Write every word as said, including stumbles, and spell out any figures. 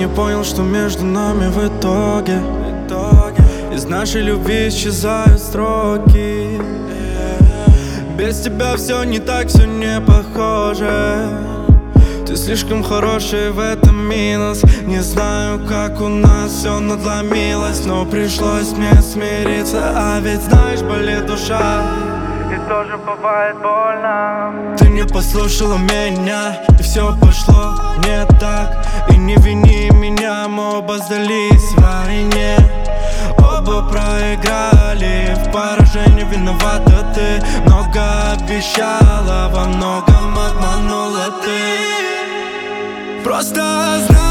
не понял, что между нами в итоге из нашей любви исчезают строки. Без тебя все не так, все не похоже. Ты слишком хороший, в этом минус. Не знаю, как у нас все надломилось, но пришлось мне смириться. А ведь знаешь, болит душа, и тоже бывает больно. Ты не послушала меня, и все пошло не так. И не вини меня, мы оба сдались в войне. Оба проиграли, в поражении виновата ты. Много обещала, во многом обманула ты. Просто знай,